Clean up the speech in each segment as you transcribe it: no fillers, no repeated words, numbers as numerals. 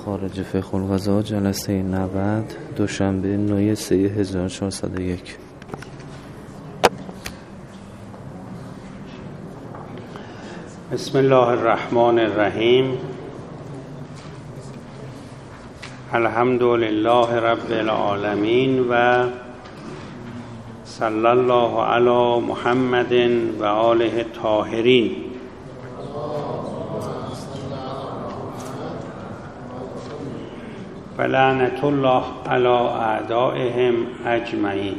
خارج فقه القضاء جلسه 90 دوشنبه 9/3/1401. بسم الله الرحمن الرحیم. الحمد لله رب العالمین و صلی الله علی محمد و آله الطاهرین. و لعنت الله علی اعدائهم اجمعین.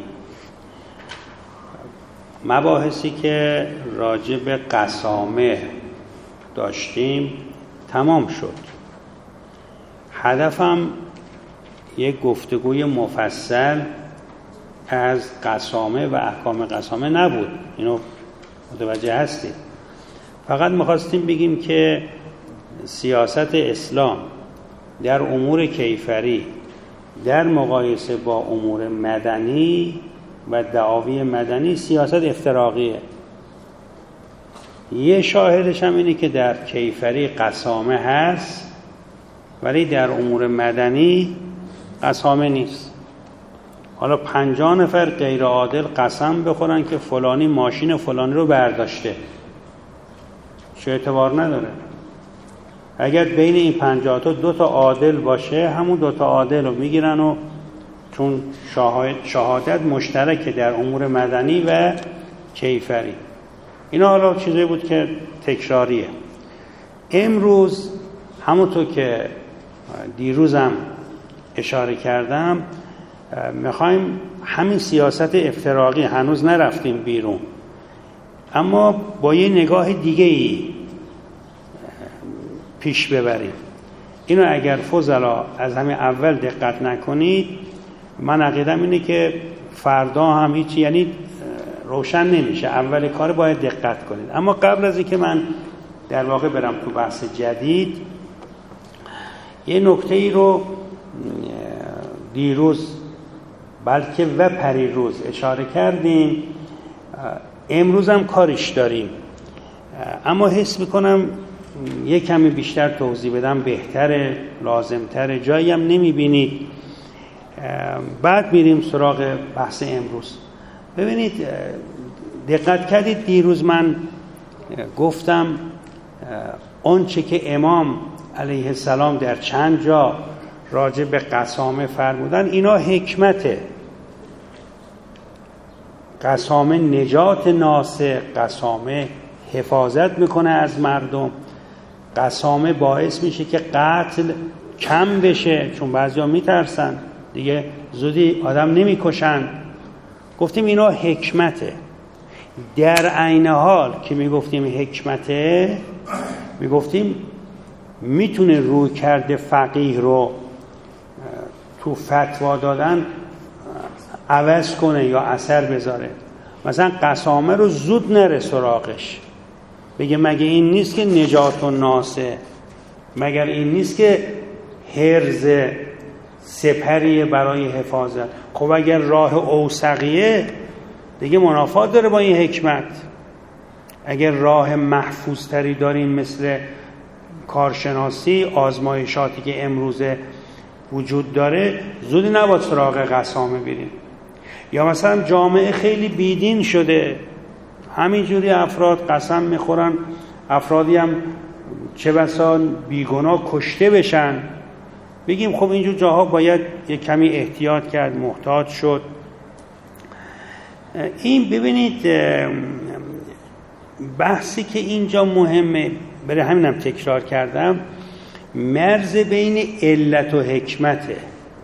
مباحثی که راجع به قسامه داشتیم تمام شد. هدفم یک گفتگوی مفصل از قسامه و احکام قسامه نبود، اینو متوجه هستید. فقط می‌خواستیم بگیم که سیاست اسلام در امور کیفری در مقایسه با امور مدنی و دعاوی مدنی سیاست افتراقیه. یه شاهدش هم اینه که در کیفری قسامه هست ولی در امور مدنی قسامه نیست. حالا 50 نفر غیر عادل قسم بخورن که فلانی ماشین فلانی رو برداشته، چه اعتبار نداره. اگر بین این 50 تا 2 تا عادل باشه، همون 2 تا عادل رو میگیرن و چون شهادت مشترکه در امور مدنی و کیفری. اینا حالا چیزی بود که تکراریه. امروز همونطور که دیروزم اشاره کردم میخوایم همین سیاست افتراقی، هنوز نرفتیم بیرون، اما با یه نگاه دیگه ای پیش ببریم. اینو اگر فضلا از همین اول دقت نکنید، من عقیدم اینه که فردا هم هیچ، یعنی روشن نمیشه. اول کار باید دقت کنید. اما قبل از اینکه من در واقع برم تو بحث جدید، یه نکته ای رو دیروز بلکه و پریروز اشاره کردیم، امروز هم کارش داریم، اما حس میکنم یه کمی بیشتر توضیح بدم بهتره، لازمتره. جایی هم نمیبینید. بعد میریم سراغ بحث امروز. ببینید، دقت کردید دیروز من گفتم آنچه که امام علیه السلام در چند جا راجع به قسامه فرمودن، اینا حکمته. قسامه نجات ناسه، قسامه حفاظت میکنه از مردم، قسامه باعث میشه که قتل کم بشه، چون بعضیا میترسن دیگه زودی آدم نمیکشن. گفتیم اینا حکمته. در عین حال که میگفتیم حکمته، میگفتیم میتونه روی کرده فقیه رو تو فتوا دادن عوض کنه یا اثر بذاره. مثلا قسامه رو زود نره سراغش، بگه مگه این نیست که نجات الناسه، مگر این نیست که حرز سپریه برای حفاظت. خب اگر راه اوسقیه دیگه منافات داره با این حکمت. اگر راه محفوظ تری داریم مثل کارشناسی، آزمایشاتی که امروزه وجود داره، زودی نباید سراغ قسامه بریم. یا مثلا جامعه خیلی بیدین شده، همینجوری افراد قسم میخورن، افرادی هم چه بسا بیگناه کشته بشن. بگیم خب اینجور جاها باید یک کمی احتیاط کرد، محتاط شد. این ببینید بحثی که اینجا مهمه، برای همینم تکرار کردم، مرز بین علت و حکمته.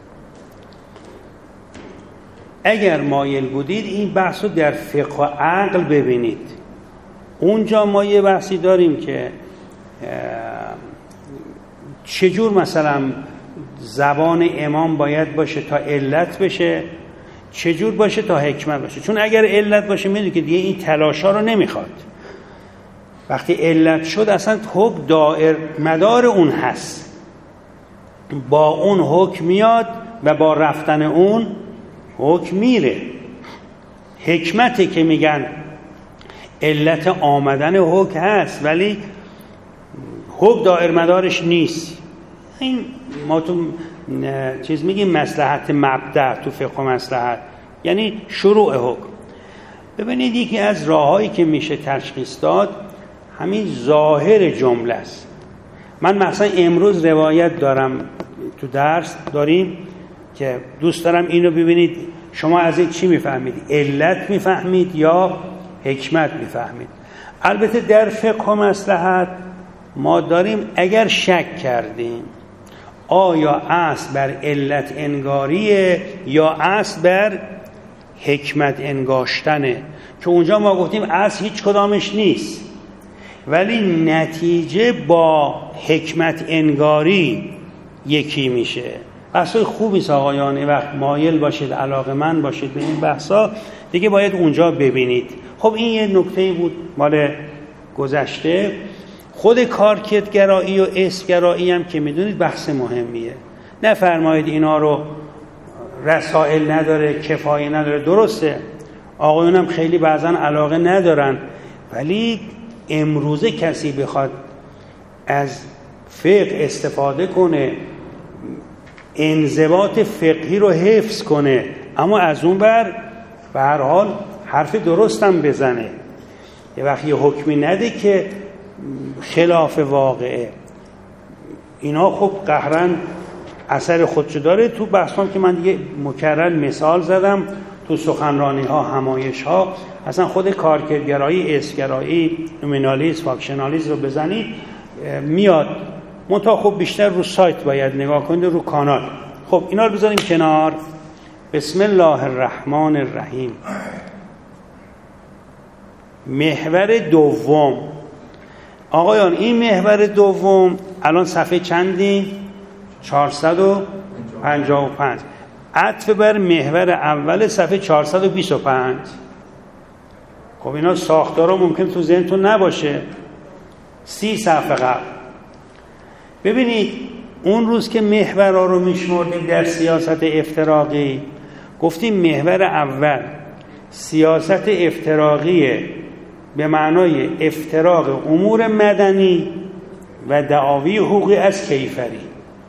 اگر مایل بودید این بحث رو در فقه و عقل ببینید. اونجا ما یه بحثی داریم که چجور مثلا زبان امام باید باشه تا علت بشه، چجور باشه تا حکمت باشه. چون اگر علت باشه میدونی که دیگه این تلاشا رو نمیخواد. وقتی علت شد اصلا حکم دائر مدار اون هست، با اون حکم میاد و با رفتن اون حکم میره. حکمته که میگن علت آمدن حکم هست ولی حکم دائر مدارش نیست. این ما تو چیز میگیم مصلحت مبدأ تو فقه مصلحت، یعنی شروع حکم. ببینید یکی از راههایی که میشه تشخیص داد همین ظاهر جمله است. من مثلا امروز روایت دارم تو درس داریم که دوست دارم اینو ببینید شما از این چی میفهمید؟ علت میفهمید یا حکمت میفهمید؟ البته در فقه مصلحت ما داریم اگر شک کردیم آیا اصل بر علت انگاریه یا اصل بر حکمت انگاشتنه، که اونجا ما گفتیم اصل هیچ کدامش نیست، ولی نتیجه با حکمت انگاری یکی میشه. بحثای خوبی است آقایان، وقت مایل باشید علاقه‌مند باشید به این بحثا دیگه باید اونجا ببینید. خب این یه نکته بود مال گذشته. خود کارکردگرایی و اسمگرایی هم که میدونید بحث مهمیه. نفرمایید اینا رو رسائل نداره، کفایه نداره. درسته آقایون هم خیلی بعضا علاقه ندارن، ولی امروزه کسی بخواد از فقه استفاده کنه، انضباط فقهی رو حفظ کنه، اما از اون بر به هر حال حرف درستم بزنه، یه وقتی حکمی نده که خلاف واقعه، اینا خب قهرن اثر خودشو داره. تو بحثام که من دیگه مکرر مثال زدم تو سخنرانی ها، همایش ها، اصلا خود کارکردگرایی، اسمگرایی، نومینالیسم، فاکشنالیسم رو بزنید میاد. منتها خب بیشتر رو سایت باید نگاه کنید، رو کانال. خب اینا رو بذاریم کنار. بسم الله الرحمن الرحیم. محور دوم آقایان، این محور دوم الان صفحه چندی؟ 455. عطف بر محور اول صفحه 425. خب اینا ساختارا ممکن تو ذهنتون نباشه، 30 صفحه قبل. ببینید اون روز که محورها رو میشمردیم در سیاست افتراقی، گفتیم محور اول سیاست افتراقیه به معنای افتراق امور مدنی و دعاوی حقوقی از کیفری.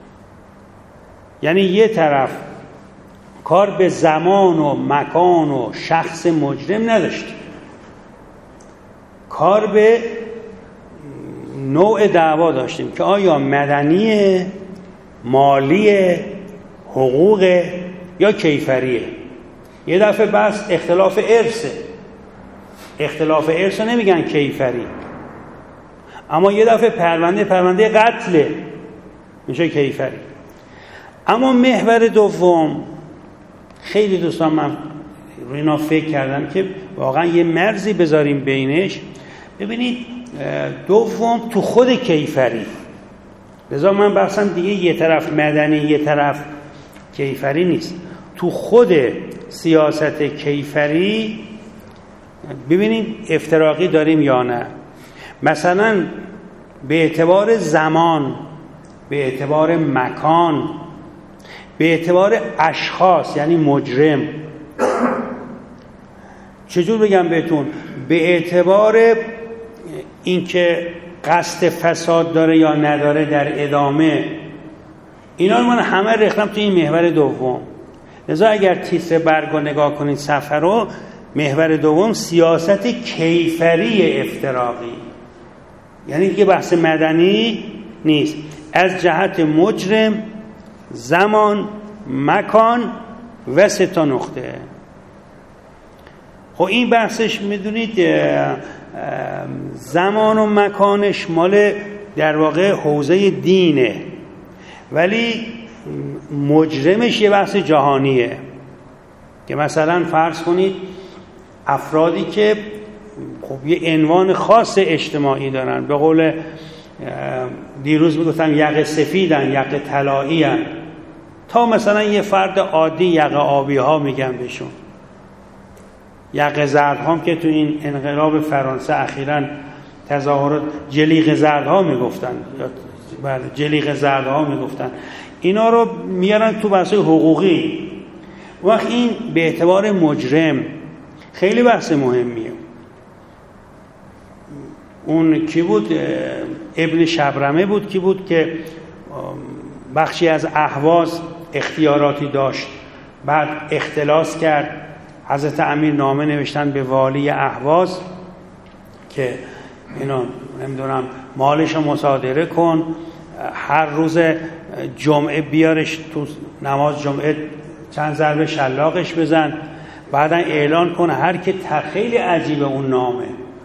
یعنی یه طرف کار به زمان و مکان و شخص مجرم نداشت، کار به نوع دعوا داشتیم که آیا مدنیه، مالیه، حقوقه یا کیفریه. یه دفعه بس اختلاف ارثه، اختلاف ارث رو نمیگن کیفری، اما یه دفعه پرونده قتله میشه کیفری. اما محور دوم خیلی دوستان من رو اینا فکر کردم که واقعا یه مرزی بذاریم بینش. ببینید دوم تو خود کیفری، لذا من بحثم دیگه یه طرف مدنی یه طرف کیفری نیست. تو خود سیاست کیفری ببینید افتراقی داریم یا نه. مثلا به اعتبار زمان، به اعتبار مکان، به اعتبار اشخاص یعنی مجرم. چجور بگم بهتون؟ به اعتبار اینکه قصد فساد داره یا نداره در ادامه. اینا رو من همه ریختم تو این محور دوم. لذا اگر تیتر برگ رو نگاه کنید صفحه رو، محور دوم سیاست کیفری افتراقی، یعنی دیگه بحث مدنی نیست، از جهت مجرم، زمان، مکان و 3 نقطه. خب این بحثش میدونید زمان و مکانش مال در واقع حوزه دینه، ولی مجرمش یه بحث جهانیه. که مثلا فرض کنید افرادی که خب یه عنوان خاص اجتماعی دارن، به قول دیروز میگفتن یقه سفیدن، یقه طلایی هن، تا مثلا یه فرد عادی یقه آبی ها میگن بهشون. یقه زرد هم که تو این انقلاب فرانسه اخیراً تظاهرات جلیق زرد ها میگفتن، یا جلیق زرد ها میگفتن، اینا رو میارن تو بحث حقوقی. وقت این به اعتبار مجرم خیلی بحث مهمیه. اون کی بود؟ ابن شبرمه بود کی بود که بخشی از اهواز اختیاراتی داشت، بعد اختلاس کرد. حضرت امیر نامه نوشتن به والی اهواز که اینو نمیدونم مالش رو مصادره کن، هر روز جمعه بیارش تو نماز جمعه چند ضربه شلاقش بزن، بعدا اعلان کن هر که خیلی عجیبه اون نامه.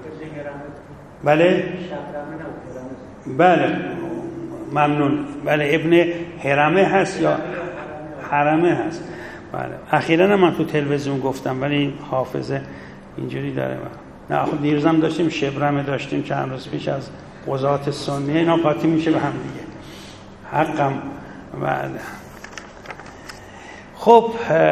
بله بله ممنون. بله ابن حرمه هست یا حرمه هست. بله اخیراً من تو تلویزیون گفتم ولی این حافظه اینجوری داره. نه خب دیروزم داشتیم شبرمه داشتیم چند روز پیش از قضات سنی، اینا قاطی میشه به هم دیگه. حقم. بله خب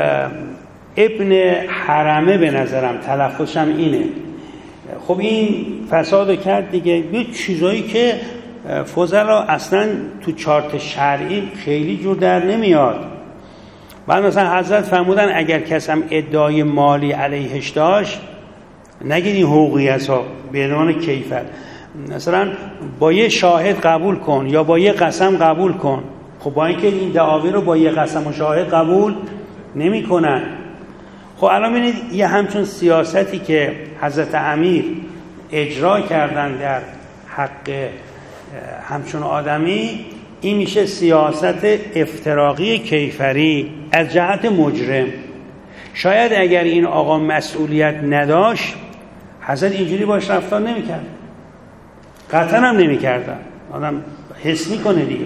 ابن حرمه به نظرم تلفظشم اینه. خب این فسادو کرد دیگه. یه چیزایی که فضلا اصلا تو چارت شرعی خیلی جور در نمیاد. بعد مثلا حضرت فرمودن اگر کسم ادعای مالی علیهش داشت نگید این حقوقی ها به عنوان کیفر، مثلا با یه شاهد قبول کن یا با یه قسم قبول کن. خب با اینکه این دعاوی رو با یه قسم و شاهد قبول نمی کنن. خب الان ببینید یه همچون سیاستی که حضرت امیر اجرا کردن در حق همچون آدمی، این میشه سیاست افتراقی کیفری از جهت مجرم. شاید اگر این آقا مسئولیت نداشت حضرت اینجوری باش رفتار نمیکرد، قطعا هم نمیکردن. آدم حس میکنه دیگه.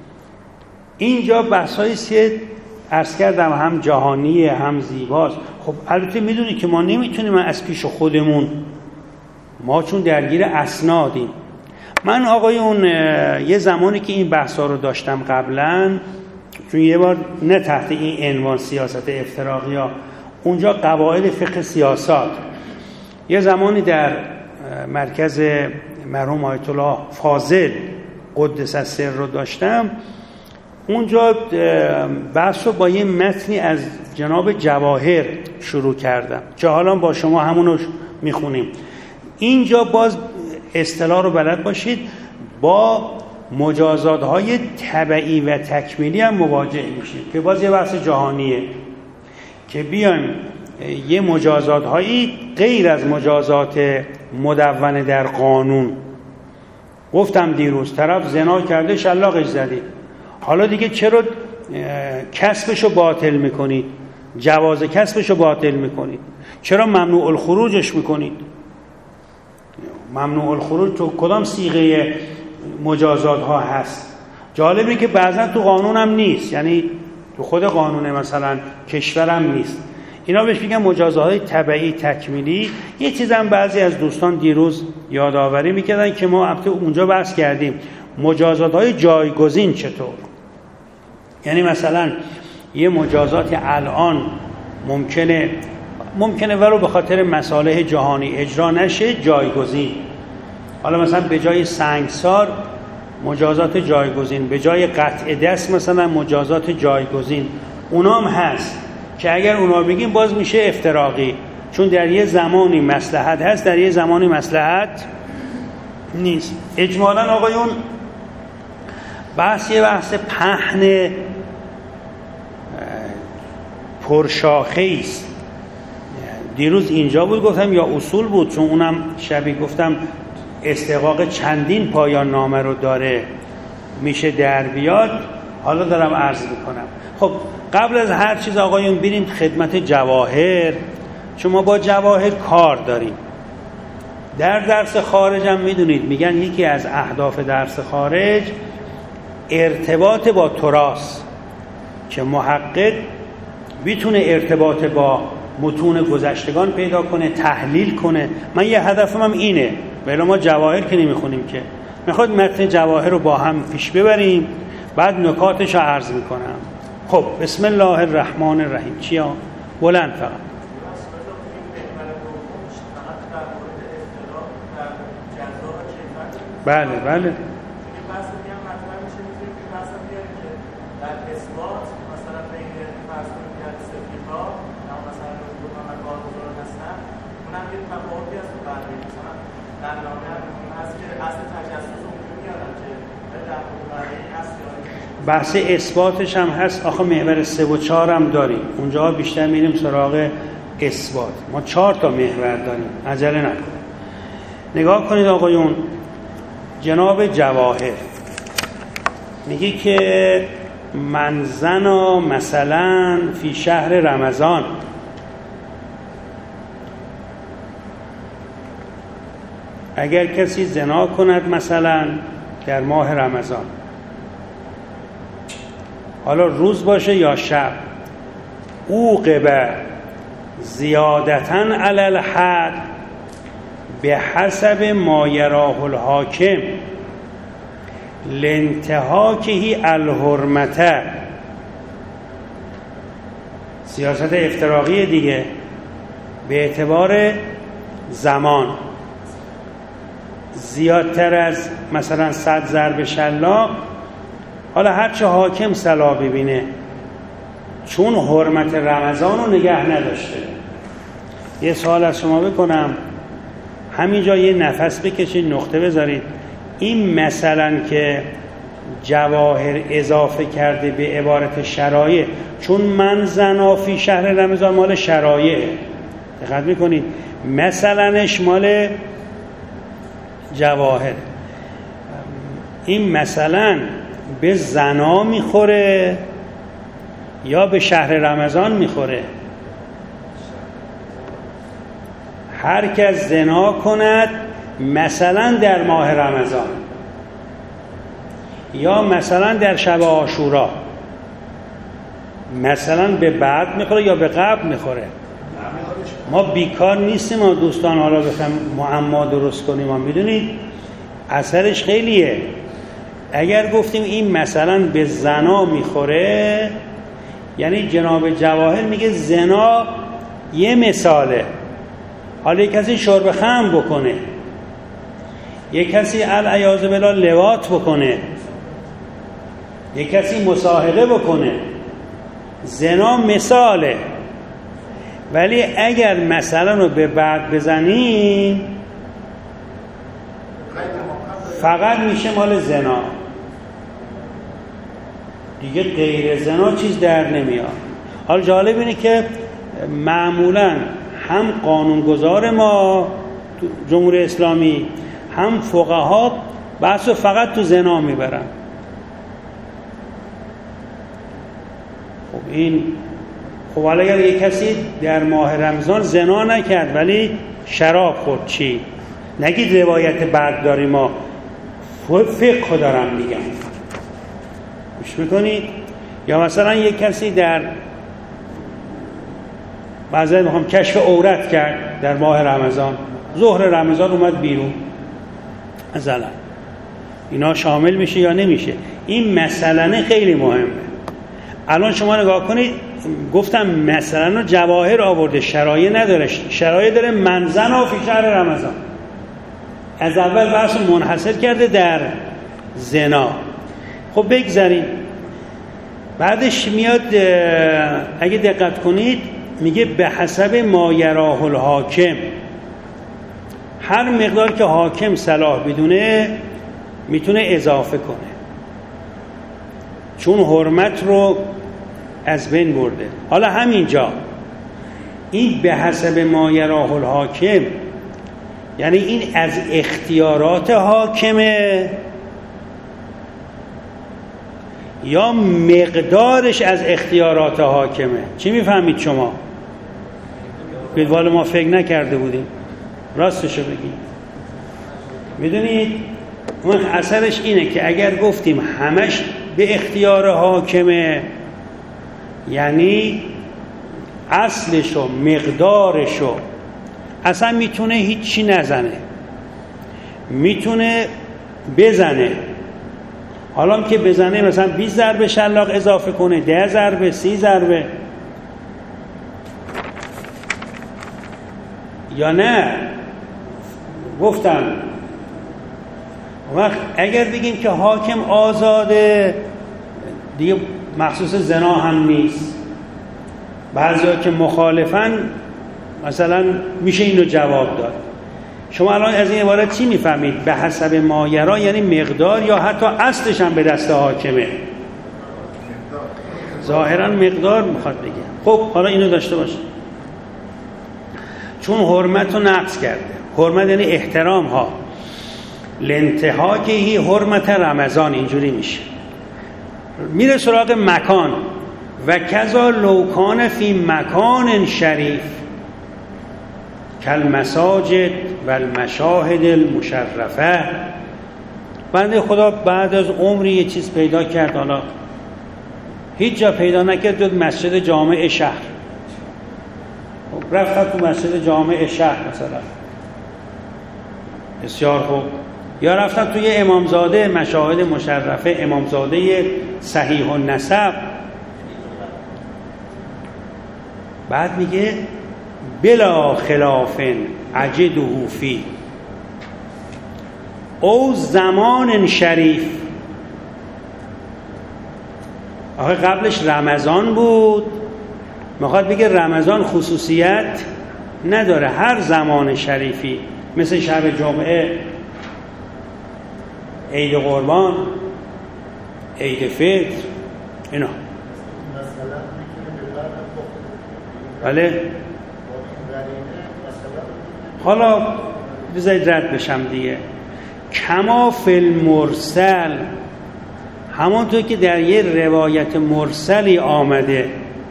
اینجا بحثایی که عرض کردم هم جهانیه هم زیباست. خب البته میدونی که ما نمیتونیم از پیش خودمون، ما چون درگیر اسنادیم. من آقایون یه زمانی که این بحثا رو داشتم قبلا، چون یه بار نه تحت این عنوان سیاست افتراقی ها، اونجا قواعد فقه سیاست، یه زمانی در مرکز مرحوم آیت الله فاضل قدس السر رو داشتم. اونجا بحث رو با یه متنی از جناب جواهر شروع کردم که حالا با شما همونو میخونیم. اینجا باز اصطلاح رو بلد باشید، با مجازات‌های تبعی و تکمیلی هم مواجه میشید که باز یه بحث جهانیه که بیایم یه مجازات‌هایی غیر از مجازات مدون در قانون. گفتم دیروز طرف زنا کرده شلاقش زدید، حالا دیگه چرا کسبشو باطل میکنید؟ جواز کسبشو باطل میکنید. چرا ممنوع الخروجش میکنید؟ ممنوع الخروج تو کدام صیغه مجازات ها هست؟ جالبه که بعضا تو قانون هم نیست، یعنی تو خود قانون مثلا کشور هم نیست. اینا بهش میگن مجازات های تبعی تکمیلی. یه چیزم بعضی از دوستان دیروز یادآوری میکردن که ما البته اونجا بحث کردیم، مجازات های جایگزین چطور؟ یعنی مثلا یه مجازات الان ممکنه ولو به خاطر مصالح جهانی اجرا نشه، جایگزین. حالا مثلا به جای سنگسار مجازات جایگزین، به جای قطع دست مثلا مجازات جایگزین، اونام هست که اگر اونا بگیم باز میشه افتراقی، چون در یه زمانی مصلحت هست در یه زمانی مصلحت نیست. اجمالاً آقایون یه بحث پهن پرشاخه‌ای است. دیروز اینجا بود گفتم یا اصول بود، چون اونم شبیه گفتم استحقاق چندین پایان نامه رو داره میشه در بیاد. حالا دارم عرض میکنم. خب قبل از هر چیز آقایون بریم خدمت جواهر، چون ما با جواهر کار داریم. در درس خارج هم میدونید میگن یکی از اهداف درس خارج ارتباط با تراث، که محقق بتونه ارتباط با متون گذشتگان پیدا کنه، تحلیل کنه. من یه هدفم هم اینه، ولی ما جواهر که نمیخونیم که. میخواد متن جواهر رو با هم پیش ببریم، بعد نکاتش رو عرض میکنم. خب بسم الله الرحمن الرحیم. چیا؟ بلند فقط. بله بله. بحث اثباتش هم هست. آخه محور 3 و 4 هم داریم، اونجا بیشتر میریم سراغ اثبات. ما 4 تا محور داریم، عجله نکنید. نگاه کنید آقایون، جناب جواهر میگه که من زنا مثلا فی شهر رمضان، اگر کسی زنا کند مثلا در ماه رمضان، حالا روز باشه یا شب، عوقب زیادتاً علی الحد به حسب ما یراه الحاکم لانتهاکه الحرمته. سیاست افتراقی دیگه، به اعتبار زمان زیادتر از مثلا 100 ضرب شلاق، حالا هرچه حاکم صلاح ببینه، چون حرمت رمضان رو نگه نداشته. یه سوال از شما بکنم، همینجا یه نفس بکشید، نقطه بذارید. این مثلا که جواهر اضافه کرده به عبارت شرایع، چون من زنا فی شهر رمضان مال شرایع، دقت میکنید مثلنش مال جواهر. این مثلا به زنا میخوره یا به شهر رمضان میخوره؟ هر کس زنا کند مثلا در ماه رمضان یا مثلا در شب عاشورا، مثلا به بعد میخوره یا به قبل میخوره؟ ما بیکار نیستیم ما دوستان، حالا بخوام معما درست کنیم. ما میدونید اثرش خیلیه. اگر گفتیم این مثلا به زنا میخوره، یعنی جناب جواهر میگه زنا یه مثاله. حالا یک کسی شرب خمر بکنه، یک کسی العیاذ بالله لواط بکنه، یک کسی مصاحبه بکنه، زنا مثاله. ولی اگر مثلا رو به بعد بزنیم فقط میشه مال زنا، دیگه غیر زنا چیز در نمیاد. حالا جالب اینه که معمولا هم قانونگذار ما جمهوری اسلامی هم فقها بحثو فقط تو زنا میبرن. خب این حالا اگر یک کسی در ماه رمضان زنا نکرد ولی شراب خورد، چی؟ نگید روایت بعد داریم، ما فقه دارم میگم، گوش میکنید؟ یا مثلا یک کسی در بعضی میخوام کشف عورت کرد در ماه رمضان، ظهر رمضان اومد بیرون مثلا، اینا شامل میشه یا نمیشه؟ این مسئله خیلی مهمه. الان شما نگاه کنید، گفتم مثلا جواهر آورده، شرایع نداره، شرایع داره منزن و فی شهر رمضان. از اول بحث منحصر کرده در زنا. خب بگذاریم، بعدش میاد اگه دقت کنید میگه به حسب ما یراه الحاکم، هر مقدار که حاکم صلاح بدونه میتونه اضافه کنه، چون حرمت رو از بین برده. حالا همینجا این به حسب ما یراه الحاکم یعنی این از اختیارات حاکمه یا مقدارش از اختیارات حاکمه؟ چی میفهمید شما؟ بدوال ما فکر نکرده بودیم، راستشو بگید. میدونید اون اثرش اینه که اگر گفتیم همش به اختیار حاکمه، یعنی اصلشو مقدارشو اصلا میتونه هیچی نزنه، میتونه بزنه. حالا که بزنه مثلا 20 ضربه شلاق اضافه کنه، 10 ضربه، 30 ضربه، یا نه. گفتم وقت اگر بگیم که حاکم آزاده دیگه مخصوص زنا هم نیست. بعضیا که مخالفن مثلا میشه اینو جواب داد. شما الان از این عبارت چی میفهمید؟ به حسب مایرا یعنی مقدار یا حتی اصلش هم به دست حاکمه؟ ظاهرا مقدار میخواد بگه. خب حالا اینو داشته باشه، چون حرمت رو نقض کرده. حرمت یعنی احترام ها، لانتهاکه حرمت رمضان، اینجوری میشه. میره سراغ مکان، و کذا لوکان فی مکان شریف کالمساجد و المشاهد المشرفه. بنده خدا بعد از عمری یه چیز پیدا کرد، حالا هیچ جا پیدا نکرد جز مسجد جامع شهر. رفتم تو مسجد جامع شهر مثلا، بسیار خوب. یا رفتم توی امامزاده، مشاهد مشرفه، امامزاده صحیح النسب. بعد میگه بلا خلاف اجده فی او زمان شریف. آخه قبلش رمضان بود، میخواد بگه رمضان خصوصیت نداره، هر زمان شریفی مثل شب جمعه، عید قربان، عید فطر، اینا. بله حالا بذارید رد بشم دیگه. کما فی المرسل، همانطور که در یه روایت مرسلی آمده،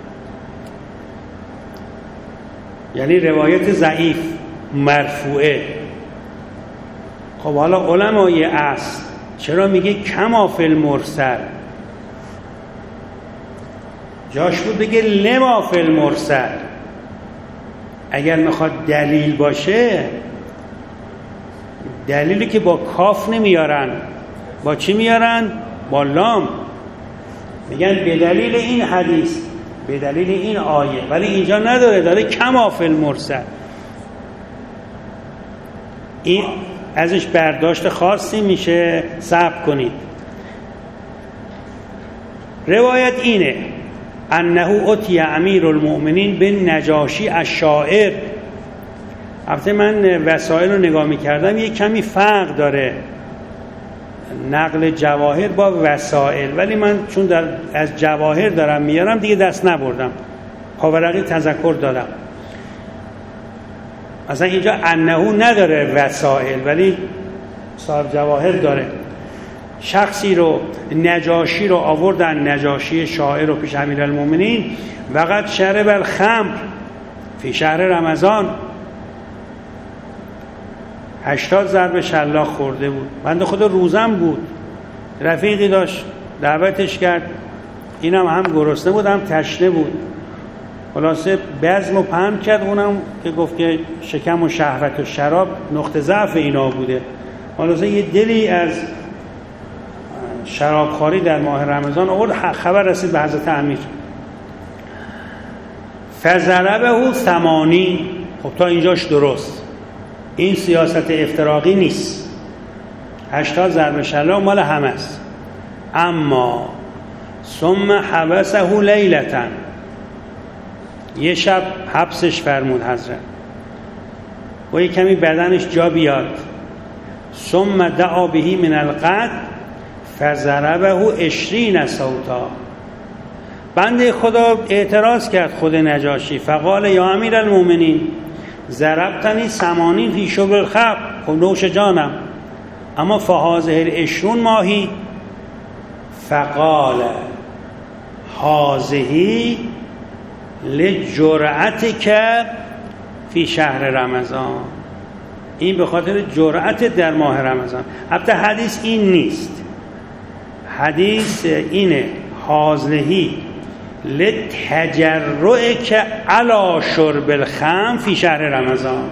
یعنی روایت ضعیف مرفوعه. خب حالا علمای اصل چرا میگه کما فی المرسل؟ جاش بود بگه لما فی المرسل. اگر میخواد دلیل باشه، دلیلی که با کاف نمیارن، با چی میارن؟ با لام. میگن به دلیل این حدیث، به دلیل این آیه، ولی اینجا نداره، داره کما فی المرسل. این ازش برداشت خاصی میشه، صبر کنید. روایت اینه انه اتی امیر المؤمنین به نجاشی الشاعر. البته من وسایل رو نگاه میکردم، یه کمی فرق داره نقل جواهر با وسائل، ولی من چون از جواهر دارم میارم دیگه دست نبردم، پاورقی تذکر دادم. مثلا اینجا انه نداره وسائل، ولی صاحب جواهر داره. شخصی رو، نجاشی رو آوردن، نجاشی شاعر رو پیش امیرالمومنین، وقت شرب الخمر فی شهر رمضان، 80 ضرب شلاق خورده بود. بنده خدا روزم بود، رفیقی داشت دعوتش کرد، اینم هم گرسنه بود هم تشنه بود. خلاصه بزم و پهن کرد، اونم که گفت که شکم و شهوت و شراب نقطه ضعف اینا بوده. خلاصه یه دلی از شرابخواری در ماه رمضان آورد، خبر رسید به حضرت امیر. فضربه 80. خب تا اینجاش درست، این سیاست افتراقی نیست، 80 ضرب شلاق مال همه است. اما ثم حبسه لیلة، یه شب حبسش فرمود حضرت و یه کمی بدنش جا بیاد. ثم دعا بهی من القتل فضربه 20 صوتا. بنده خدا اعتراض کرد خود نجاشی، فقال یا امیر المؤمنین ضربتنی 80 فی شرب الخمر. خب نوش جانم، اما فهذه 20 ماهی. فقال هذه لجرأتک فی شهر رمضان، این به خاطر جرأت در ماه رمضان. البته حدیث این نیست، حدیث اینه هازلهی لتجرؤک علی شرب الخمر فی شهر رمضان.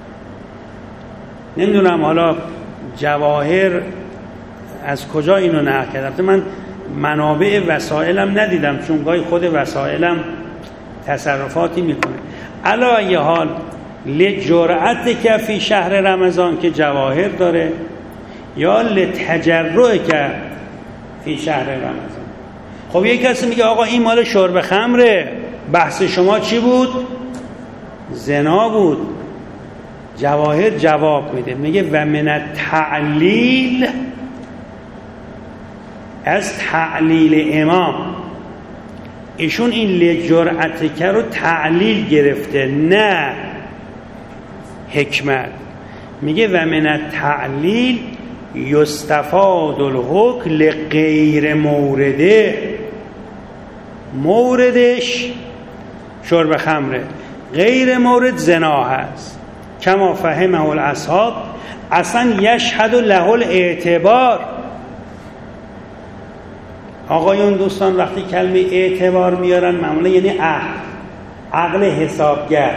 نمیدونم حالا جواهر از کجا اینو نقل کرده، من منابع وسائلم ندیدم، چون گاهی خود وسائلم تصرفاتی میکنه. علی ای حال لجرأتک فی شهر رمضان که جواهر داره، یا لتجرؤک فی شهر رمضان. خب یک کسی میگه آقا این مال شرب خمره، بحث شما چی بود؟ زنا بود. جواهر جواب میده، میگه و من التعلیل، از تعلیل امام. ایشون این لجرأتک رو تعلیل گرفته نه حکمت. میگه و من التعلیل یستفاد الحکم لغیر مورده، موردش شرب خمره، غیر مورد زنا هست. کما فهمه الاصحاب، اصلا یشهد له الاعتبار. آقایون دوستان وقتی کلمه اعتبار میارن معمولا یعنی عقل حسابگر.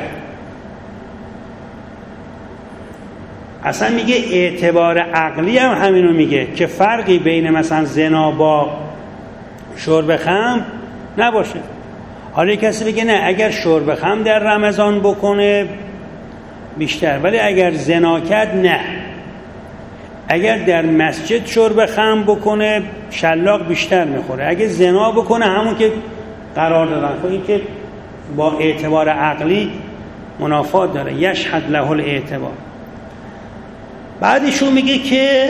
اصلا میگه اعتبار عقلی هم همینو میگه که فرقی بین مثلا زنا با شرب خمر نباشه. حالا کسی بگه نه اگر شرب خمر در رمضان بکنه بیشتر، ولی اگر زنا کرد نه. اگر در مسجد شرب خمر بکنه شلاق بیشتر میخوره، اگر زنا بکنه همون که قرار دادن. خب این که با اعتبار عقلی منافات داره. یشهد له الاعتبار. بعدشون میگه که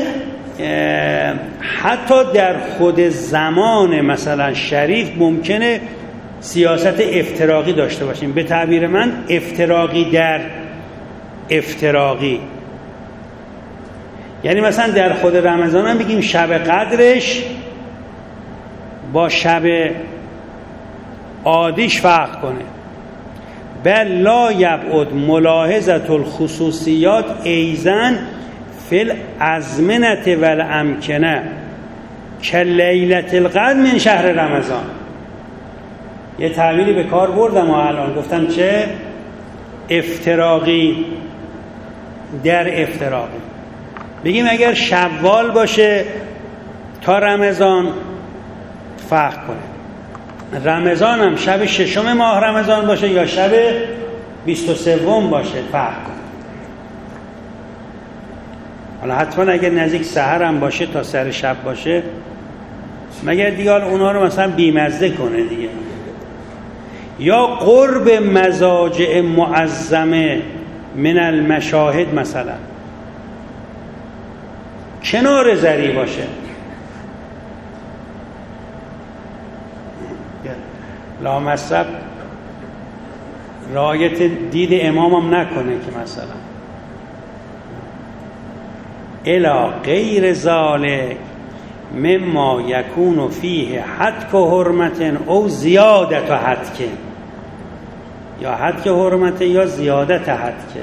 حتی در خود زمان مثلا شریف ممکنه سیاست افتراقی داشته باشیم. به تعبیر من افتراقی در افتراقی، یعنی مثلا در خود رمضان هم بگیم شب قدرش با شب عادیش فرق کنه. بل لا یبعد ملاحظه الخصوصیات ایزن فی الازمنه و الامکنه که لیلة القدر من شهر رمضان. یه تعبیری به کار بردم و الان گفتم چه؟ افتراقی در افتراقی. بگیم اگر شوال باشه تا رمضان فرق کنه، رمضان هم شب 6 ماه رمضان باشه یا شب 23 باشه فرق کنه. حالا حتما اگر نزدیک سحر هم باشه تا سر شب باشه، مگر دیگه اونا رو مثلا بیمزه کنه دیگه. یا قرب مزاجع معظمه من المشاهد، مثلا کنار زری باشه. لامصب رعایت دید امامم نکنه که مثلا الا غیر ذالک مما یکون فیه حدک حرمت او زیادت حدک، یا حدک حرمت یا زیادت حدک.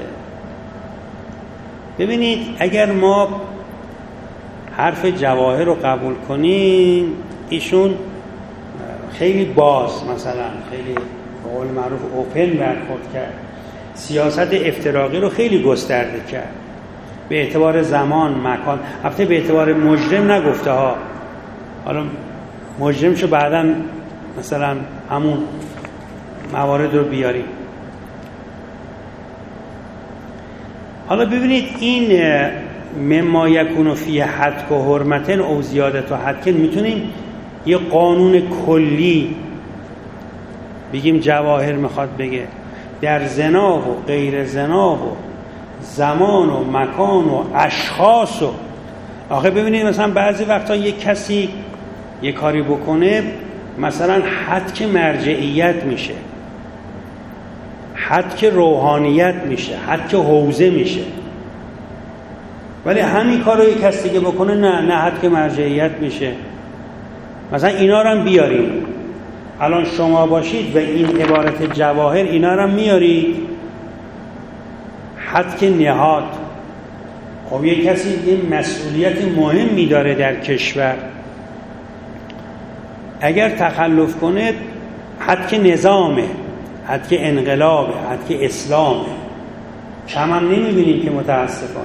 ببینید اگر ما حرف جواهر رو قبول کنیم، ایشون خیلی باز مثلا خیلی به قول معروف اوپن برخورد کرد، سیاست افتراقی رو خیلی گسترده کرد به اعتبار زمان مکان. البته به اعتبار مجرم نگفته ها، حالا مجرم شو بعداً مثلا همون موارد رو بیاریم. حالا ببینید این مما یکون فی حدک و حرمتن او زیادت و حدکن، میتونیم یه قانون کلی بگیم جواهر میخواد بگه در زنا و غیر زنا و زمان و مکان و اشخاص. و آخه ببینید مثلا بعضی وقتا یک کسی یک کاری بکنه مثلا حدک مرجعیت میشه، حدک روحانیت میشه، حدک حوزه میشه، ولی همین کار رو یک کسی دیگه بکنه نه حدک مرجعیت میشه. مثلا اینا رو هم بیاریم. الان شما باشید و این عبارت جواهر اینا رو هم میارید حدک نهاد. خب یک کسی یه مسئولیت مهمی داره در کشور، اگر تخلف کنه حدک نظامه، حدک انقلابه، حدک اسلامه. کم هم نمیبینیم که متاسفانه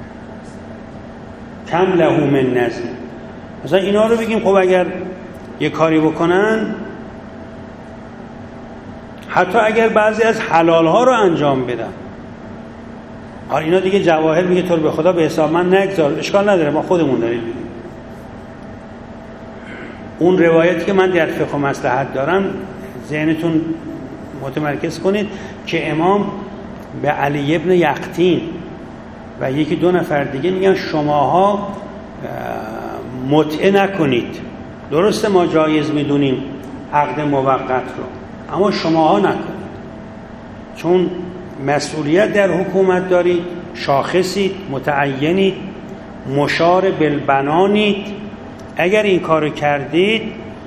کم له من نظم. مثلا اینا رو بگیم خب اگر یه کاری بکنن، حتی اگر بعضی از حلال ها رو انجام بدن، حالا اینا دیگه جواهر میگه تو رو به خدا به حساب من نگذار، اشکال نداره ما خودمون داریم بگیم. اون روایتی که من در فقه و مصلحت دارم ذهنتون متمرکز کنید که امام به علی ابن یقطین و یکی دو نفر دیگه میگن شماها متعه نکنید. درسته ما جایز میدونیم عقد موقت رو، اما شماها نکنید، چون مسئولیت در حکومت دارید، شاخصید، متعینید، مشار بالبنانید. اگر این کارو کردید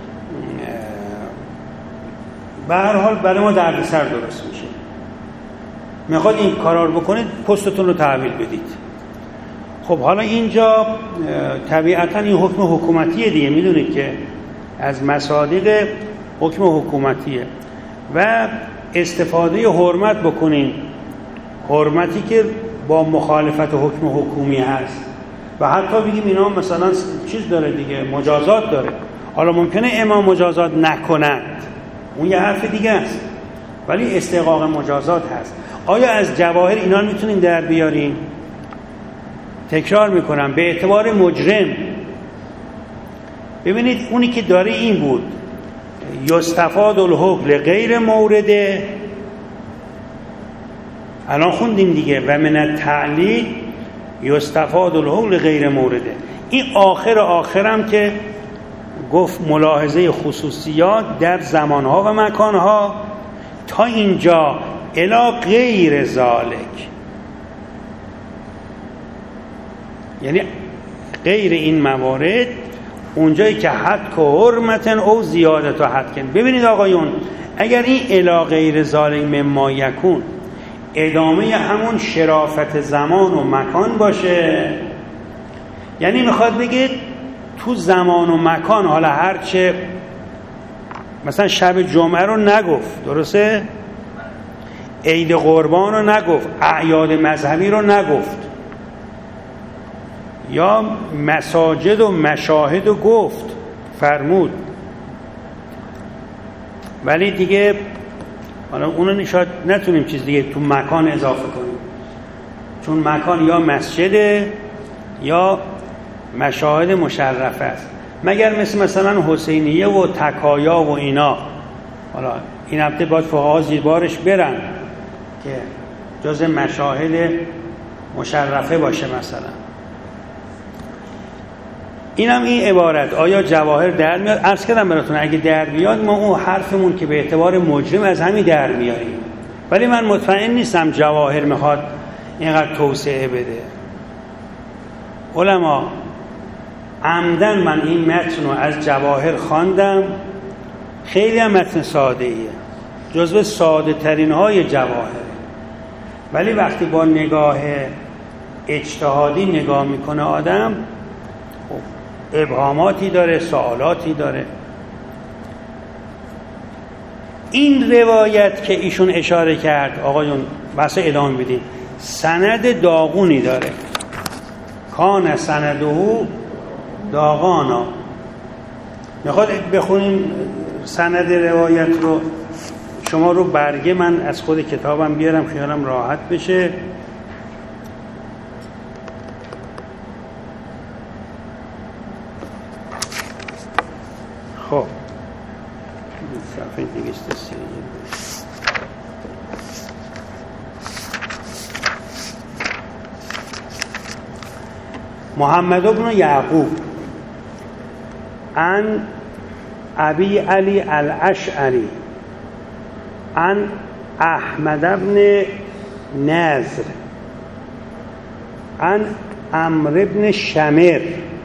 به هر حال برای ما دردسر درست میشه. میخواد این کارا رو بکنید، پستتون رو تحویل بدید. خب حالا اینجا طبیعتا این حکم حکومتیه دیگه، میدونید که از مصادیق حکم حکومتیه و استفاده حرمت بکنین، حرمتی که با مخالفت حکم حکومی هست و حتی بگیم اینا مثلا چیز داره دیگه، مجازات داره. حالا ممکنه امام مجازات نکنند، اون یه حرف دیگه است، ولی استحقاق مجازات هست. آیا از جواهر اینا رو میتونیم در بیاریم؟ تکرار میکنم، به اعتبار مجرم ببینید اونی که داره این بود یستفاد الحکم لغیر مورده، الان خوندیم دیگه، و من التعلیل یستفاد الحکم لغیر مورده. این آخرم که گفت ملاحظه خصوصیات در زمانها و مکانها، تا اینجا الی غیر ذالک، یعنی غیر این موارد، اونجایی که حد که حرمتن او زیادت و حد کن. ببینید آقایون، اگر این الی غیر ذالک مما یکون ادامه همون شرافت زمان و مکان باشه، یعنی میخواد بگید تو زمان و مکان، حالا هرچه مثلا شب جمعه رو نگفت، درسته؟ عید قربان رو نگفت، اعیاد مذهبی رو نگفت، یا مساجد و مشاهد رو گفت، فرمود، ولی دیگه حالا اونو شاید نتونیم چیز دیگه تو مکان اضافه کنیم، چون مکان یا مسجده یا مشاهد مشرفه است، مگر مثلا حسینیه و تکایا و اینا. حالا این هفته باید فقها زیر بارش برن که جز مشاهد مشرفه باشه مثلا. اینم این عبارت آیا جواهر در میاد؟ عرض کردم براتون اگه در بیاد ما اون حرفمون که به اعتبار مجرم از همین در میاریم، ولی من مطمئن نیستم جواهر میخواد اینقدر توسعه بده. علما عمدن من این متن رو از جواهر خواندم، خیلی هم متن ساده ایه، جزو ساده ترین های جواهر، ولی وقتی با نگاه اجتهادی نگاه میکنه آدم، ابهاماتی داره، سوالاتی داره. این روایت که ایشون اشاره کرد آقایون، بس ادامه بدید، سند داغونی داره، کان سنده داغانا. میخواد بخونیم سند روایت رو، شما رو برگه من از خود کتابم بیارم خیالم راحت بشه. خب صفحه 230. محمد بن یعقوب عن ابی علی الاشعری عن احمد بن نضر عن عمرو بن شمر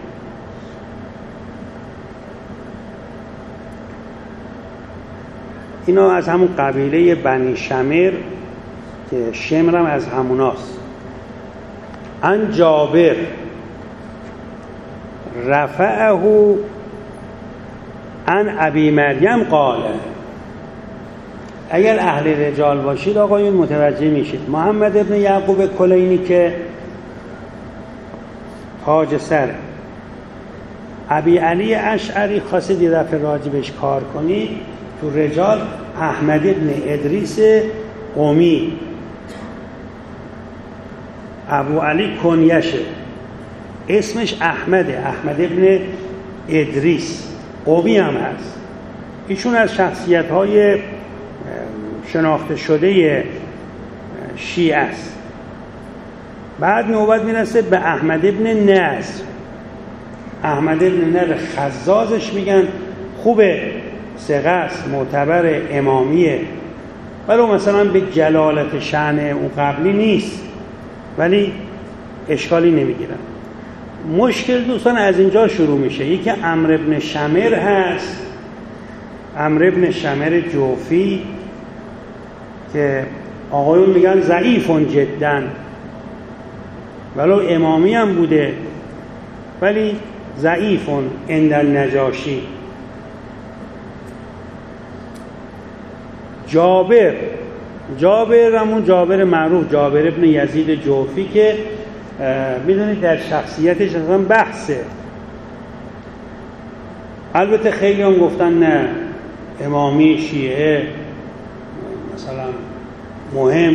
اینا از همون قبیله بنی شمر که شمر هم از هموناست. عن جابر رفعه عن ابی مریم قال. اگر اهل رجال باشید آقایون متوجه میشید محمد ابن یعقوب کلینی که تاج سر، ابی علی اشعری خواستید یه دفعه راجبش کار کنید تو رجال، احمد ابن ادریس قمی، ابو علی کنیشه، اسمش احمده، احمد ابن ادریس قمی هم هست. ایشون از شخصیت‌های شناخته شده شیعه است. بعد نوبت میرسه به احمد ابن نضر. احمد ابن نضر خزازش میگن خوبه، ثقه است، معتبر، امامیه، ولی مثلا به جلالت شأن اون قبلی نیست، ولی اشکالی نمیگیرن. مشکل دوستان از اینجا شروع میشه. یکی عمرو ابن شمر هست، عمرو ابن شمر جوفی که آقایون میگن ضعیفون جدا، ولو امامی هم بوده ولی ضعیفون عند النجاشی. جابر همون جابر معروف، جابر ابن یزید جوفی که میدونید در شخصیتش اصلا بحثه. البته خیلی هم گفتن نه امامی شیعه مثلا مهم.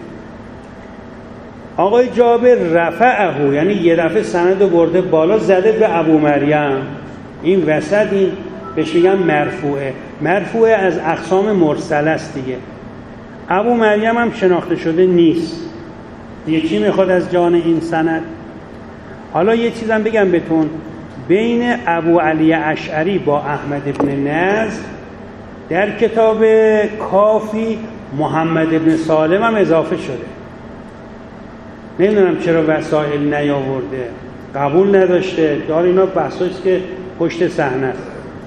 آقای جابر رفعه، یعنی یه دفعه سند برده بالا زده به ابو مریم. این وسط این بهش میگن مرفوعه. مرفوعه از اقسام مرسل است دیگه. ابو مریم هم شناخته شده نیست دیگه، چی میخواد از جان این سند؟ حالا یه چیزم بگم بهتون، بین ابو علی اشعری با احمد ابن نضر در کتاب کافی محمد ابن سالم هم اضافه شده. نمیدونم چرا وسائل نیاورده، قبول نداشته، دار اینا بحثاست که پشت صحنه است.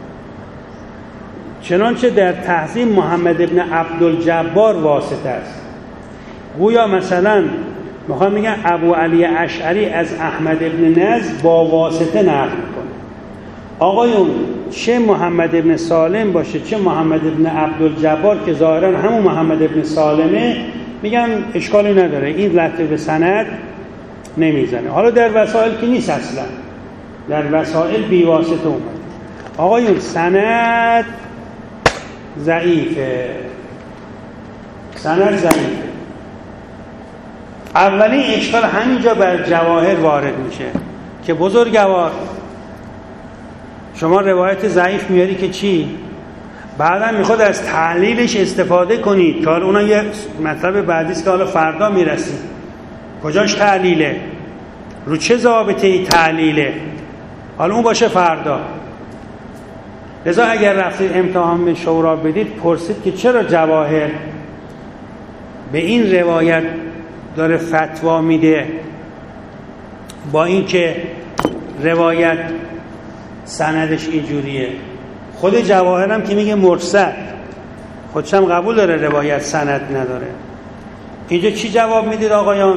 چنانچه در تحظیم محمد ابن عبدالجبار واسطه است. گویا مثلا میخوام میگن ابو علی اشعری از احمد ابن نضر با واسطه نقل میکنه. آقایون چه محمد ابن سالم باشه چه محمد ابن عبدالجبار که ظاهرا همون محمد ابن سالمه، میگم اشکالی نداره، این لطفه به سند نمیزنه. حالا در وسائل که نیست، اصلا در وسائل بی واسطه اومد. آقایون سند ضعیفه، سند ضعیفه. اولین اشکال همینجا بر جواهر وارد میشه که بزرگوار شما روایت ضعیف میاری که چی؟ بعدا میخواد از تعلیلش استفاده کنید که حالا اونها یه مطلب بعدیست که حالا فردا میرسید. کجاش تعلیله؟ رو چه ضابطه‌ای تعلیله؟ حالا اون باشه فردا. لذا اگر رفتید امتحان به شورا بدید پرسید که چرا جواهر به این روایت داره فتوا میده با اینکه روایت سندش اینجوریه. خود جواهر هم که میگه مرسل، خودش هم قبول داره روایت سند نداره. اینجا چی جواب میدید آقایان؟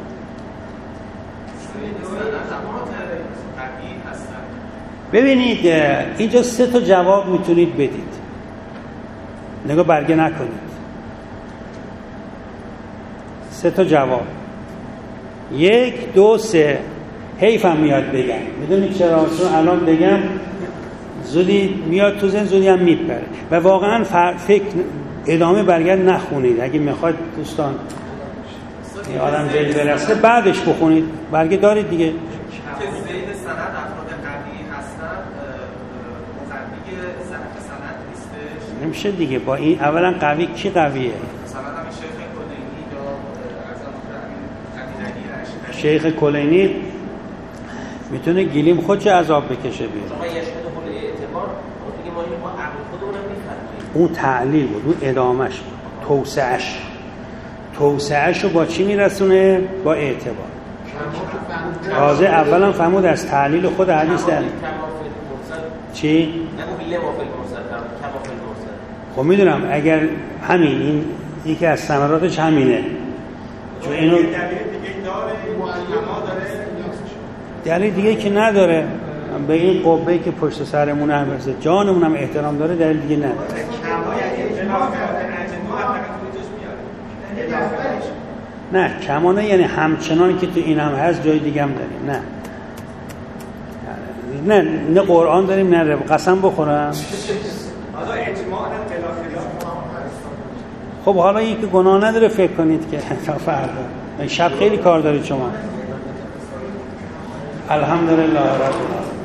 ببینید اینجا 3 تا جواب میتونید بدید، نگاه برگه نکنید. 3 تا جواب، 1 2 3. حیفم میاد بگم، میدونید چرا؟ چون الان بگم زودی میاد تو ذهن، زودی هم میپره و واقعا فکر ادامه برگرد نخونید. اگه میخواد دوستان این آدم جلد برسه بعدش بخونید، برگه دارید دیگه. که زید سند افراد قوی هستن، مقوی سند نیستش نمیشه دیگه. با این اولا قوی کی قویه؟ مثلا همین شیخ کلینی یا ارزم شیخ کلینی میتونه گلیم خودش عذاب بکشه بیاد. اون تعلیل بود، اون ادامش بود، توسعهش رو با چی میرسونه؟ با اعتبار. تازه اولا فهمود از تعلیل خود حدیث در چی؟ خب میدونم اگر همین این یکی از ثمراتش همینه، چون اینو دلیل دیگه که نداره. به این قبه‌ای که پشت سرمون هم برسه جانمون هم احترام داره، دلیل دیگه نداره. نه کمانه یعنی همچنان که تو این هم هست جای دیگه هم داریم. نه قرآن داریم نه قسم بخورم. خب حالا یکی گناه نداره فکر کنید که تا فردا شب خیلی کار دارید شما. الحمدلله رب العالمین.